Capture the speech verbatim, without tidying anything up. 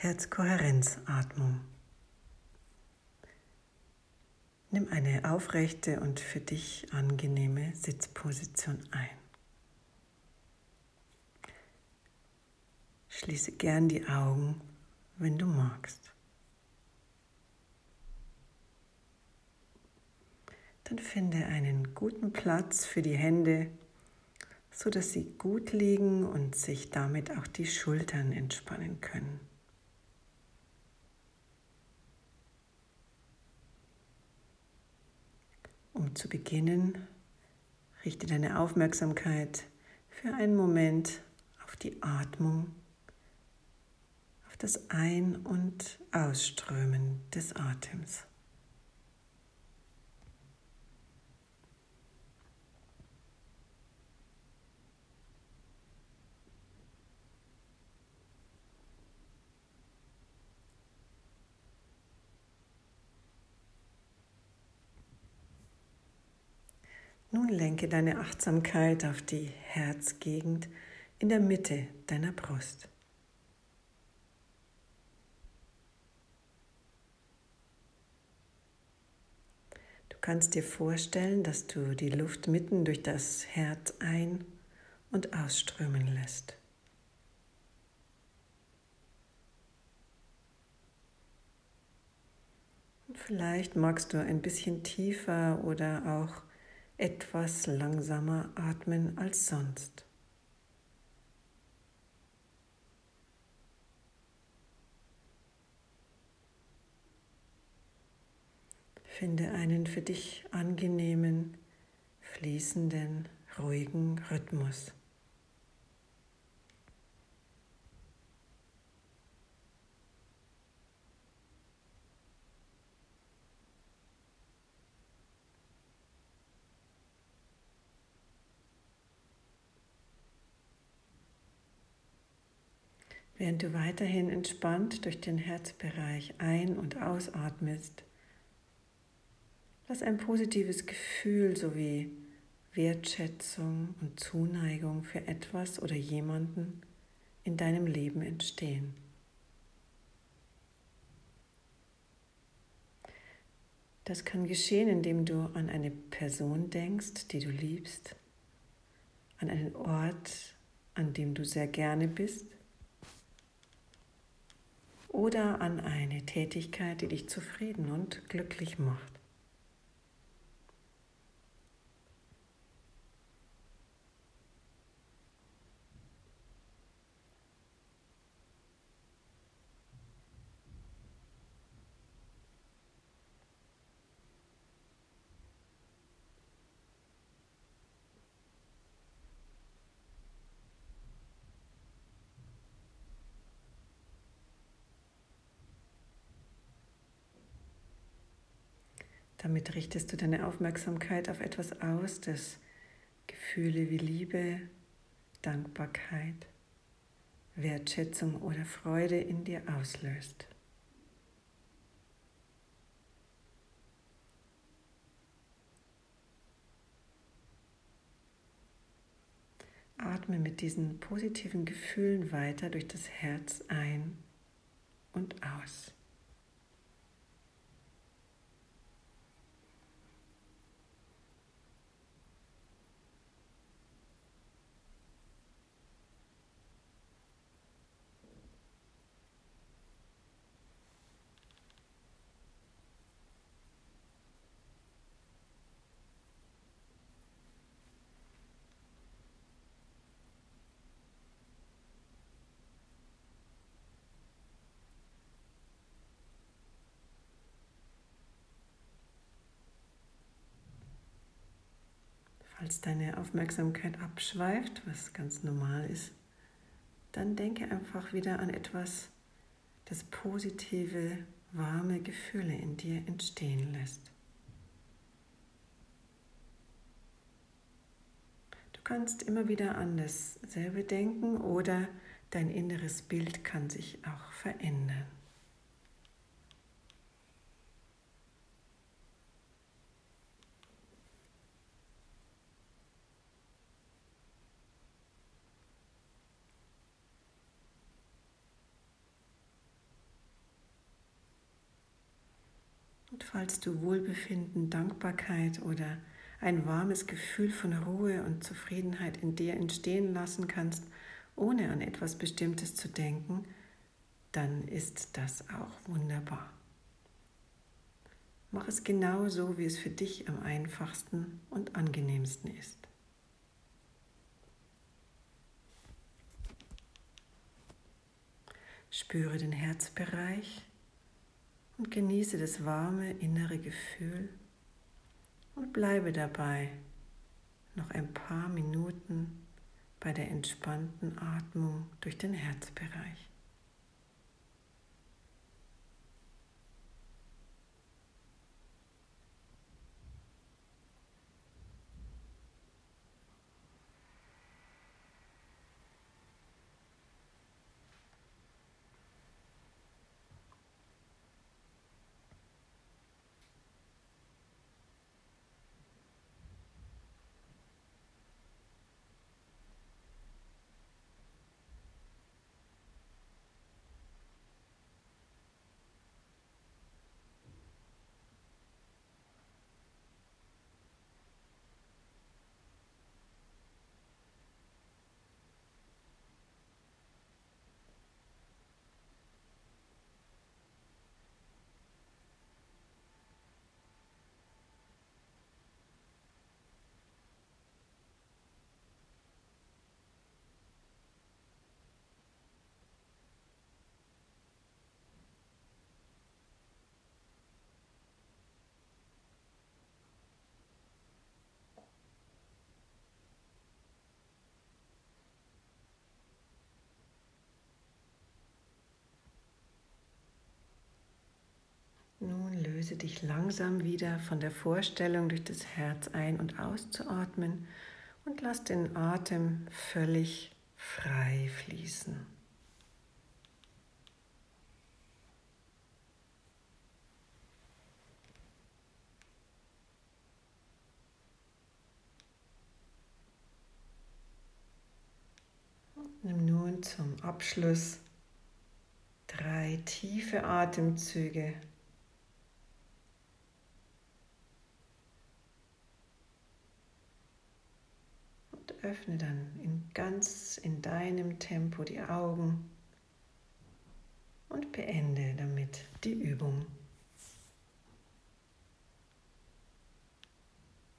Herzkohärenzatmung. Nimm eine aufrechte und für dich angenehme Sitzposition ein. Schließe gern die Augen, wenn du magst. Dann finde einen guten Platz für die Hände, so dass sie gut liegen und sich damit auch die Schultern entspannen können. Um zu beginnen, richte deine Aufmerksamkeit für einen Moment auf die Atmung, auf das Ein- und Ausströmen des Atems. Nun lenke deine Achtsamkeit auf die Herzgegend in der Mitte deiner Brust. Du kannst dir vorstellen, dass du die Luft mitten durch das Herz ein- und ausströmen lässt. Und vielleicht magst du ein bisschen tiefer oder auch etwas langsamer atmen als sonst. Finde einen für dich angenehmen, fließenden, ruhigen Rhythmus. Während du weiterhin entspannt durch den Herzbereich ein- und ausatmest, lass ein positives Gefühl sowie Wertschätzung und Zuneigung für etwas oder jemanden in deinem Leben entstehen. Das kann geschehen, indem du an eine Person denkst, die du liebst, an einen Ort, an dem du sehr gerne bist, oder an eine Tätigkeit, die dich zufrieden und glücklich macht. Damit richtest du deine Aufmerksamkeit auf etwas aus, das Gefühle wie Liebe, Dankbarkeit, Wertschätzung oder Freude in dir auslöst. Atme mit diesen positiven Gefühlen weiter durch das Herz ein und aus. Falls deine Aufmerksamkeit abschweift, was ganz normal ist, dann denke einfach wieder an etwas, das positive, warme Gefühle in dir entstehen lässt. Du kannst immer wieder an dasselbe denken oder dein inneres Bild kann sich auch verändern. falls du Wohlbefinden, Dankbarkeit oder ein warmes Gefühl von Ruhe und Zufriedenheit in dir entstehen lassen kannst, ohne an etwas Bestimmtes zu denken, dann ist das auch wunderbar. Mach es genau so, wie es für dich am einfachsten und angenehmsten ist. Spüre den Herzbereich und genieße das warme innere Gefühl und bleibe dabei noch ein paar Minuten bei der entspannten Atmung durch den Herzbereich. Nun löse dich langsam wieder von der Vorstellung, durch das Herz ein- und auszuatmen und lass den Atem völlig frei fließen. Nimm nun zum Abschluss drei tiefe Atemzüge. Und öffne dann in ganz in deinem Tempo die Augen und beende damit die Übung.